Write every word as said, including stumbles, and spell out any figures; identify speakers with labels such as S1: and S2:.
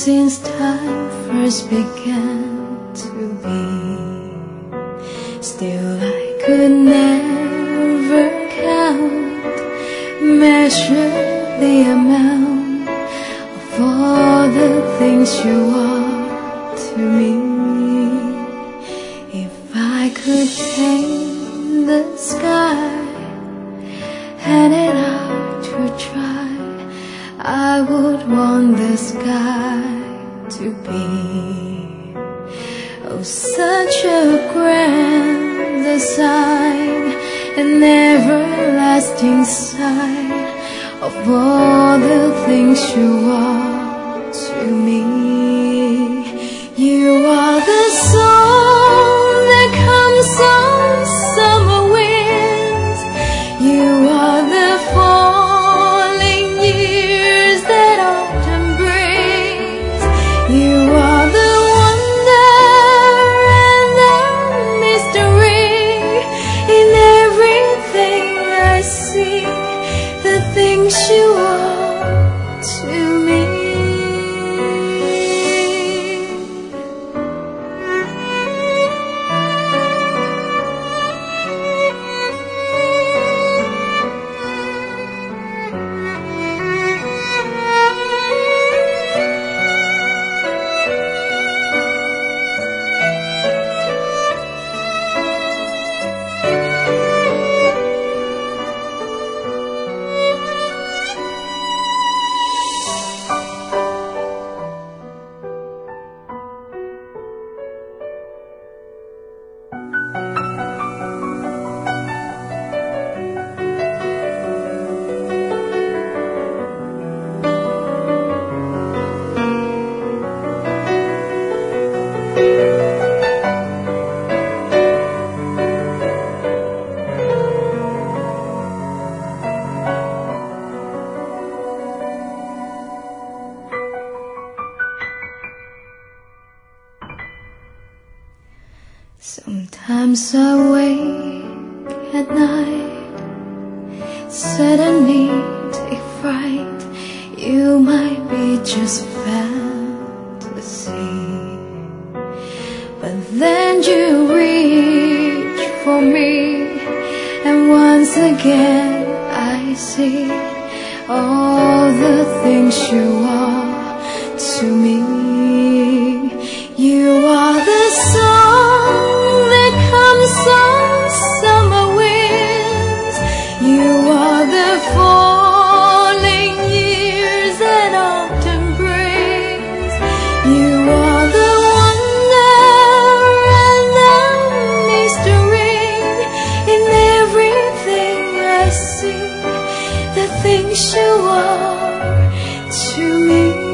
S1: since time first began to be. Still I could never count, measure the amount of all the things you are to me. If I could paint the sky, hand it out to try, I would want the sky to be, oh, such a grand design, an everlasting sign of all the things you are to me. You are the song that comes on summer winds. You are the falling years that autumn brings. You are the wonder and the mystery in everything I see, the things you are to me. Sometimes I wake at night, suddenly take fright. You might be just fantasy, but then you reach for me, and once again I see all the things you are to me. You are the song that comes on summer winds. You are the falling years that autumn brings. You are the wonder and the mystery in everything I see, the things you are to me.